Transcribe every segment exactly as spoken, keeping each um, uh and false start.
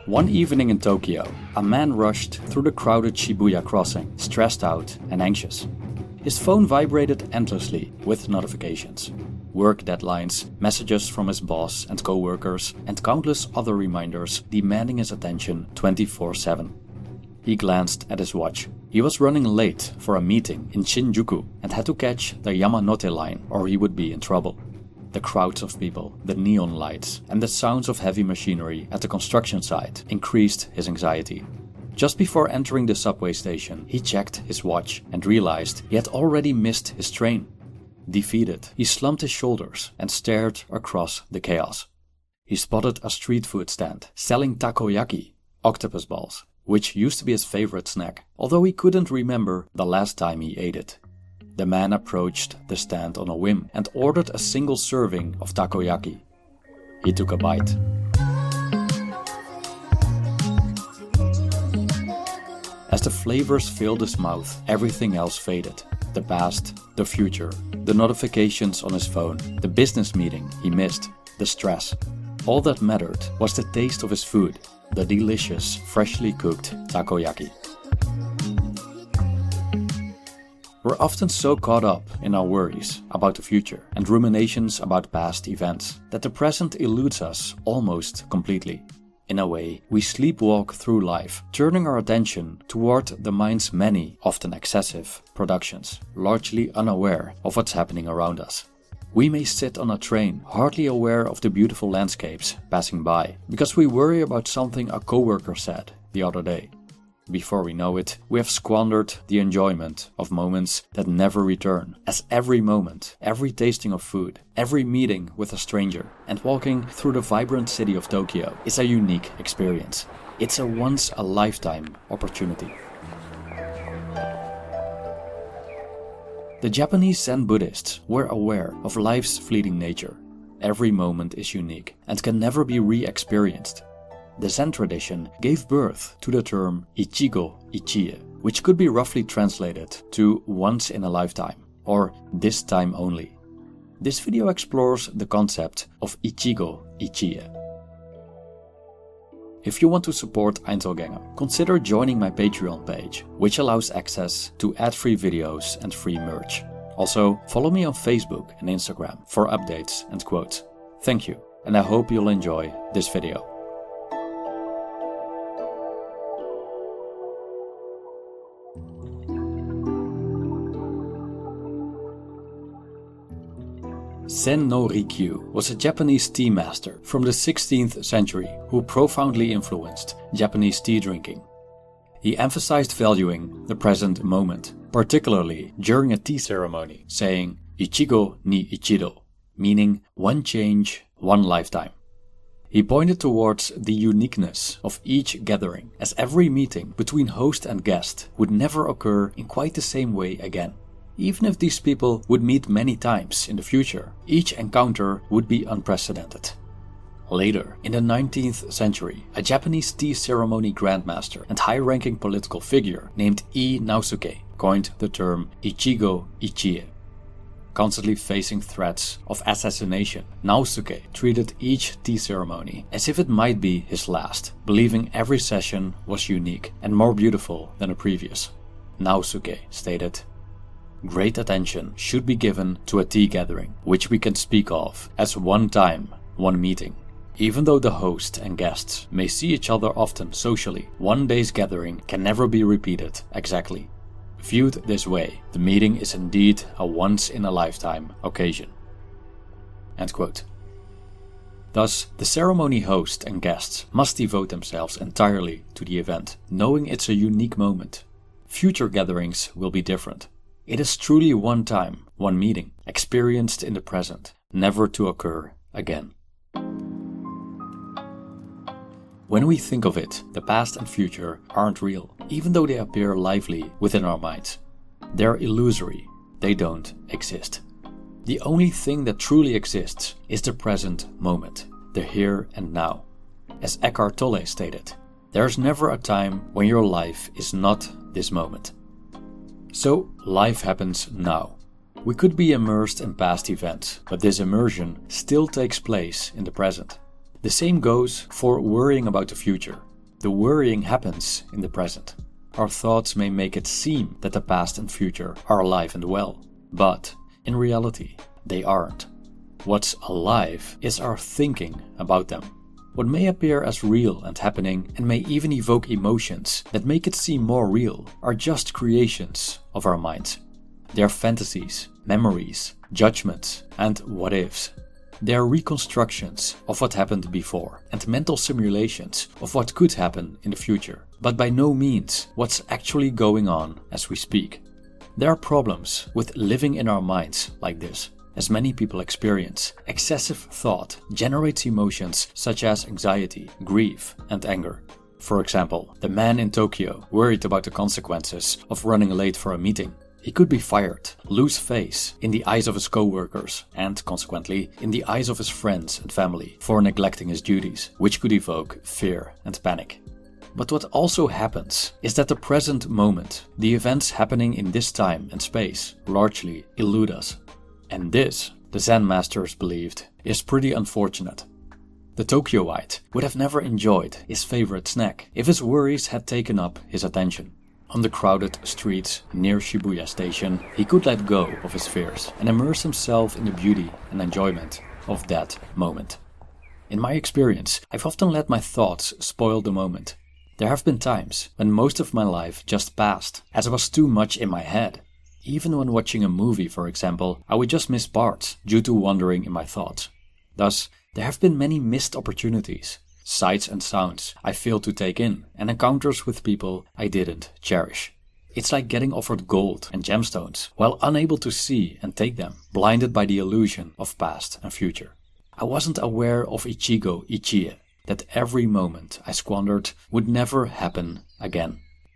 One evening in Tokyo, a man rushed through the crowded Shibuya crossing, stressed out and anxious. His phone vibrated endlessly with notifications. Work deadlines, messages from his boss and co-workers, and countless other reminders demanding his attention twenty-four seven. He glanced at his watch. He was running late for a meeting in Shinjuku and had to catch the Yamanote line or he would be in trouble. The crowds of people, the neon lights, and the sounds of heavy machinery at the construction site increased his anxiety. Just before entering the subway station, he checked his watch and realized he had already missed his train. Defeated, he slumped his shoulders and stared across the chaos. He spotted a street food stand selling takoyaki, octopus balls, which used to be his favorite snack, although he couldn't remember the last time he ate it. The man approached the stand on a whim and ordered a single serving of takoyaki. He took a bite. As the flavors filled his mouth, everything else faded. The past, the future, the notifications on his phone, the business meeting he missed, the stress. All that mattered was the taste of his food, the delicious, freshly cooked takoyaki. We're often so caught up in our worries about the future and ruminations about past events that the present eludes us almost completely. In a way, we sleepwalk through life, turning our attention toward the mind's many, often excessive, productions, largely unaware of what's happening around us. We may sit on a train, hardly aware of the beautiful landscapes passing by, because we worry about something a coworker said the other day. Before we know it, we have squandered the enjoyment of moments that never return, as every moment, every tasting of food, every meeting with a stranger, and walking through the vibrant city of Tokyo is a unique experience. It's a once-a-lifetime opportunity. The Japanese Zen Buddhists were aware of life's fleeting nature. Every moment is unique and can never be re-experienced. The Zen tradition gave birth to the term Ichigo Ichie, which could be roughly translated to once in a lifetime, or this time only. This video explores the concept of Ichigo Ichie. If you want to support Einzelgänger, consider joining my Patreon page, which allows access to ad-free videos and free merch. Also, follow me on Facebook and Instagram for updates and quotes. Thank you, and I hope you'll enjoy this video. Sen no Rikyu was a Japanese tea master from the sixteenth century who profoundly influenced Japanese tea drinking. He emphasized valuing the present moment, particularly during a tea ceremony, saying Ichigo ni Ichido, meaning one change, one lifetime. He pointed towards the uniqueness of each gathering, as every meeting between host and guest would never occur in quite the same way again. Even if these people would meet many times in the future, each encounter would be unprecedented. Later, in the nineteenth century, a Japanese tea ceremony grandmaster and high-ranking political figure named Ii Naosuke coined the term Ichigo Ichie. Constantly facing threats of assassination, Naosuke treated each tea ceremony as if it might be his last, believing every session was unique and more beautiful than the previous. Naosuke stated, "Great attention should be given to a tea gathering, which we can speak of as one time, one meeting. Even though the host and guests may see each other often socially, one day's gathering can never be repeated exactly. Viewed this way, the meeting is indeed a once-in-a-lifetime occasion." End quote. Thus, the ceremony host and guests must devote themselves entirely to the event, knowing it's a unique moment. Future gatherings will be different. It is truly one time, one meeting, experienced in the present, never to occur again. When we think of it, the past and future aren't real, even though they appear lively within our minds. They're illusory, they don't exist. The only thing that truly exists is the present moment, the here and now. As Eckhart Tolle stated, there's never a time when your life is not this moment. So, life happens now. We could be immersed in past events, but this immersion still takes place in the present. The same goes for worrying about the future. The worrying happens in the present. Our thoughts may make it seem that the past and future are alive and well, but in reality, they aren't. What's alive is our thinking about them. What may appear as real and happening and may even evoke emotions that make it seem more real are just creations of our minds. They are fantasies, memories, judgments, and what-ifs. They are reconstructions of what happened before and mental simulations of what could happen in the future, but by no means what's actually going on as we speak. There are problems with living in our minds like this. As many people experience, excessive thought generates emotions such as anxiety, grief, and anger. For example, the man in Tokyo worried about the consequences of running late for a meeting. He could be fired, lose face in the eyes of his co-workers, and consequently in the eyes of his friends and family for neglecting his duties, which could evoke fear and panic. But what also happens is that the present moment, the events happening in this time and space, largely elude us. And this, the Zen masters believed, is pretty unfortunate. The Tokyoite would have never enjoyed his favorite snack if his worries had taken up his attention. On the crowded streets near Shibuya Station, he could let go of his fears and immerse himself in the beauty and enjoyment of that moment. In my experience, I've often let my thoughts spoil the moment. There have been times when most of my life just passed, as I was too much in my head. Even when watching a movie, for example, I would just miss parts due to wandering in my thoughts. Thus, there have been many missed opportunities, sights and sounds I failed to take in, and encounters with people I didn't cherish. It's like getting offered gold and gemstones while unable to see and take them, blinded by the illusion of past and future. I wasn't aware of Ichigo Ichie, that every moment I squandered would never happen again.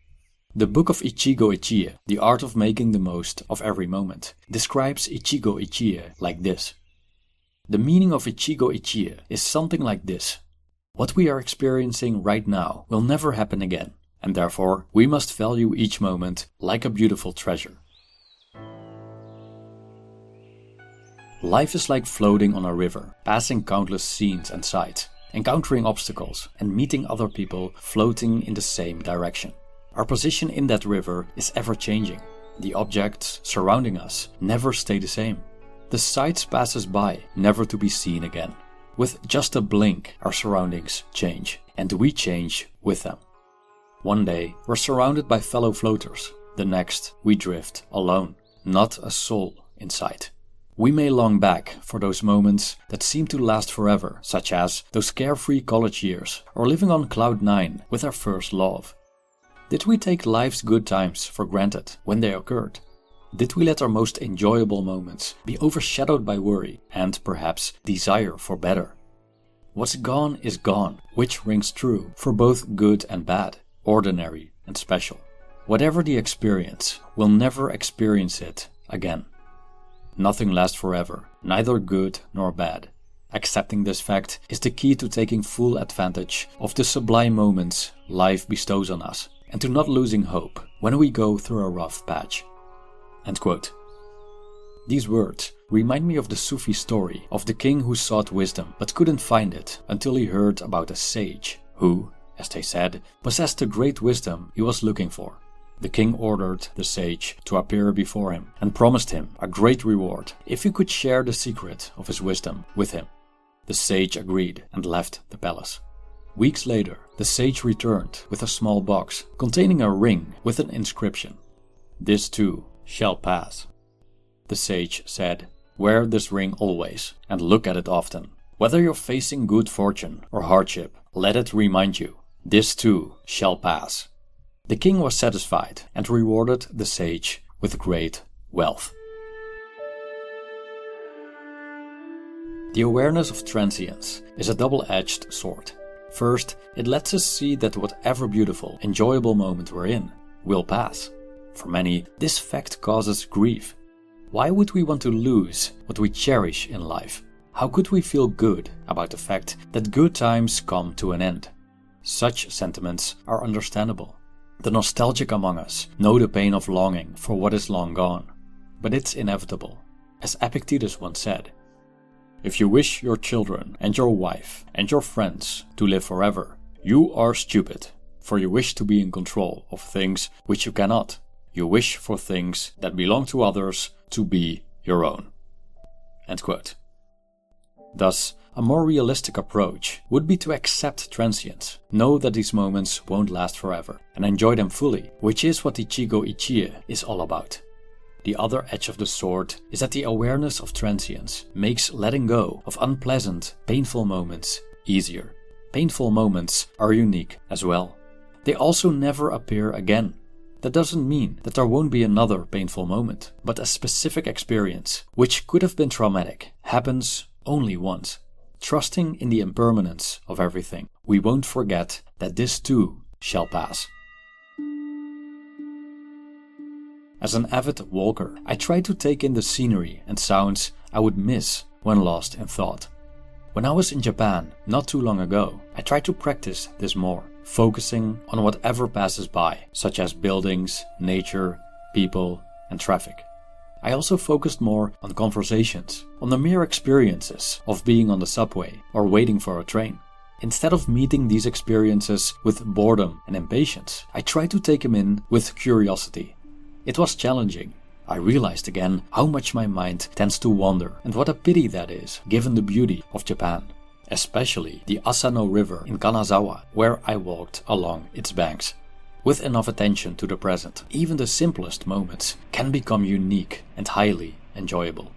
The book of Ichigo Ichie, The Art of Making the Most of Every Moment, describes Ichigo Ichie like this. The meaning of Ichigo Ichie is something like this. What we are experiencing right now will never happen again, and therefore we must value each moment like a beautiful treasure. Life is like floating on a river, passing countless scenes and sights, encountering obstacles and meeting other people floating in the same direction. Our position in that river is ever-changing. The objects surrounding us never stay the same. The sights pass us by, never to be seen again. With just a blink, our surroundings change, and we change with them. One day, we're surrounded by fellow floaters. The next, we drift alone, not a soul in sight. We may long back for those moments that seem to last forever, such as those carefree college years, or living on cloud nine with our first love. Did we take life's good times for granted when they occurred? Did we let our most enjoyable moments be overshadowed by worry and perhaps desire for better? What's gone is gone, which rings true for both good and bad, ordinary and special. Whatever the experience, we'll never experience it again. Nothing lasts forever, neither good nor bad. Accepting this fact is the key to taking full advantage of the sublime moments life bestows on us, and to not losing hope when we go through a rough patch. End quote. These words remind me of the Sufi story of the king who sought wisdom but couldn't find it until he heard about a sage who, as they said, possessed the great wisdom he was looking for. The king ordered the sage to appear before him and promised him a great reward if he could share the secret of his wisdom with him. The sage agreed and left the palace. Weeks later, the sage returned with a small box containing a ring with an inscription. "This too shall pass." The sage said, "Wear this ring always and look at it often. Whether you're facing good fortune or hardship, let it remind you, this too shall pass." The king was satisfied and rewarded the sage with great wealth. The awareness of transience is a double-edged sword. First, it lets us see that whatever beautiful, enjoyable moment we're in will pass. For many, this fact causes grief. Why would we want to lose what we cherish in life? How could we feel good about the fact that good times come to an end? Such sentiments are understandable. The nostalgic among us know the pain of longing for what is long gone. But it's inevitable. As Epictetus once said, "If you wish your children and your wife and your friends to live forever, You are stupid, for you wish to be in control of things which you cannot. You wish for things that belong to others to be your own." End quote. Thus, a more realistic approach would be to accept transience, know that these moments won't last forever, and enjoy them fully, which is what Ichigo Ichie is all about. The other edge of the sword is that the awareness of transience makes letting go of unpleasant, painful moments easier. Painful moments are unique as well. They also never appear again. That doesn't mean that there won't be another painful moment, but a specific experience, which could have been traumatic, happens only once. Trusting in the impermanence of everything, we won't forget that this too shall pass. As an avid walker, I try to take in the scenery and sounds I would miss when lost in thought. When I was in Japan not too long ago, I tried to practice this more, focusing on whatever passes by, such as buildings, nature, people, and traffic. I also focused more on conversations, on the mere experiences of being on the subway or waiting for a train. Instead of meeting these experiences with boredom and impatience, I tried to take them in with curiosity. It was challenging. I realized again how much my mind tends to wander, and what a pity that is, given the beauty of Japan. Especially the Asano River in Kanazawa, where I walked along its banks. With enough attention to the present, even the simplest moments can become unique and highly enjoyable.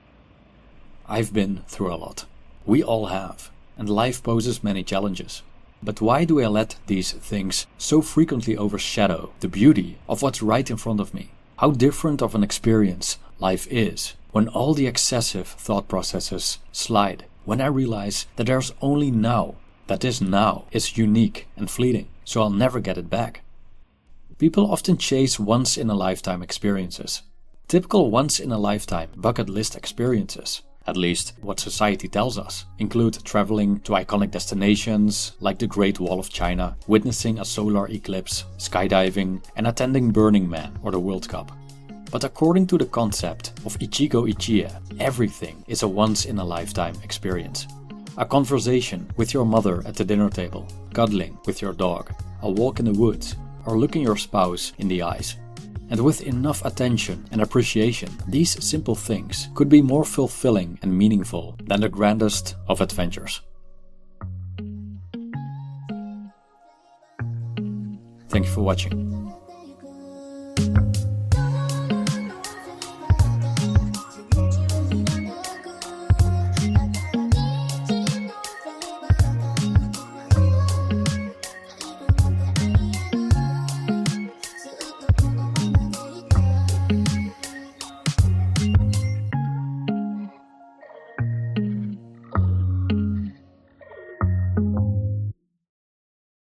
I've been through a lot. We all have, and life poses many challenges. But why do I let these things so frequently overshadow the beauty of what's right in front of me? How different of an experience life is when all the excessive thought processes slide, when I realize that there's only now, that this now is unique and fleeting, so I'll never get it back. People often chase once-in-a-lifetime experiences. Typical once-in-a-lifetime bucket list experiences, at least what society tells us, include traveling to iconic destinations like the Great Wall of China, witnessing a solar eclipse, skydiving, and attending Burning Man or the World Cup. But according to the concept of Ichigo Ichie, everything is a once-in-a-lifetime experience. A conversation with your mother at the dinner table, cuddling with your dog, a walk in the woods, or looking your spouse in the eyes. And with enough attention and appreciation, these simple things could be more fulfilling and meaningful than the grandest of adventures. Thank you for watching.